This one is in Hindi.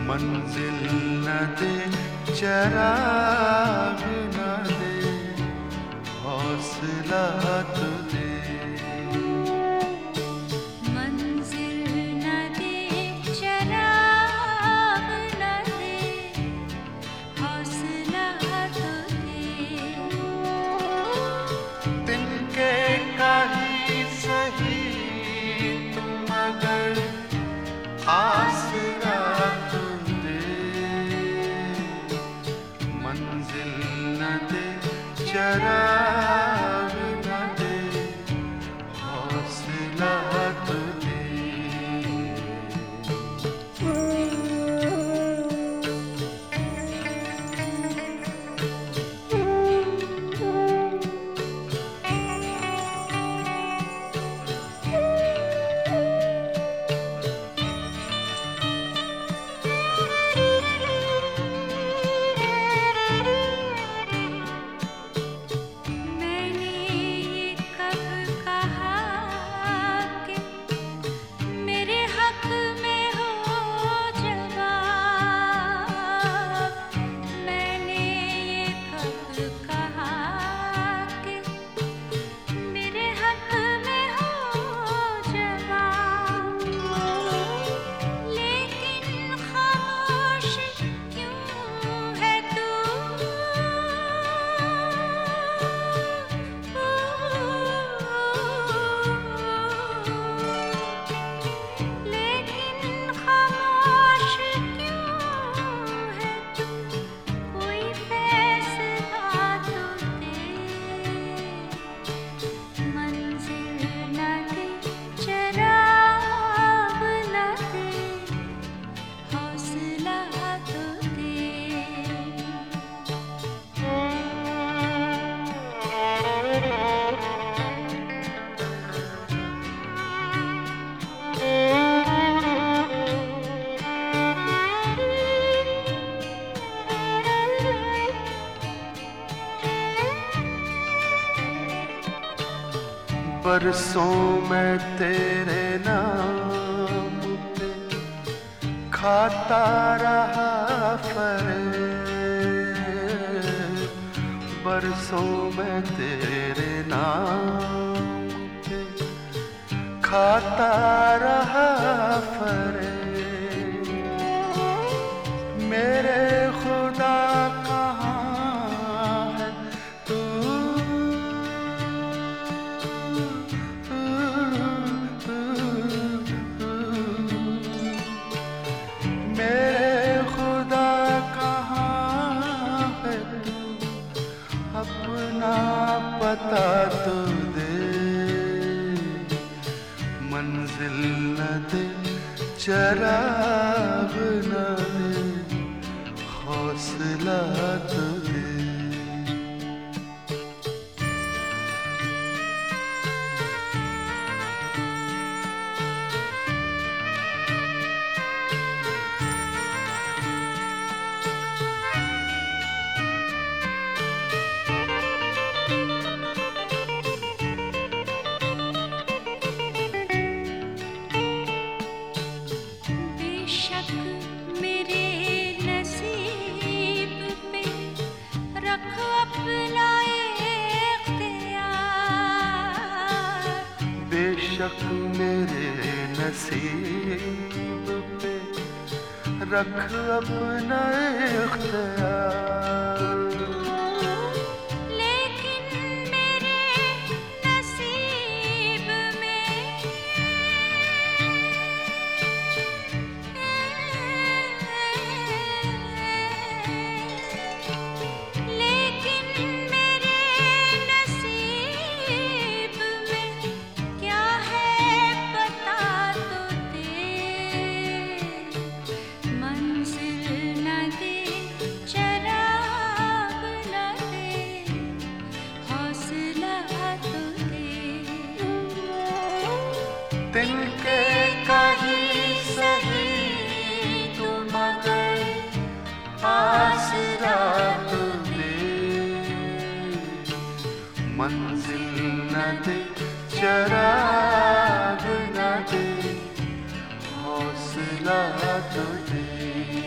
मंजिल न दे, चराग न दे, हौसला तो दे। मंजिल न दे, चराग न दे, हौसला तो दे। तिनके का ही सही तुम मगर आसरा तो दे। मंजिल न दे, चराग न दे, हौसला तो दे। बरसों में तेरे नाम पे खाता रहा फरेब। बरसों में तेरे नाम पे खाता रहा फरेब। मेरे खुदा कहाँ है तू, मेरे खुदा कहाँ है तू, अपना पता तो दे। मंजिल न दे, चराग न दे, हौसला तो दे। बेशक मेरे नसीब पे रख अपना इख्तियार। लेकिन मेरे नसीब में लेकिन मेरे नसीब में क्या है बता तो दे। मंजिल न दे, चराग न दे, हौसला तो दे। तिनके कहीं सही तू मगर आसरा तो दे। मंजिल न दे, चराग न दे, हौसला तो दे।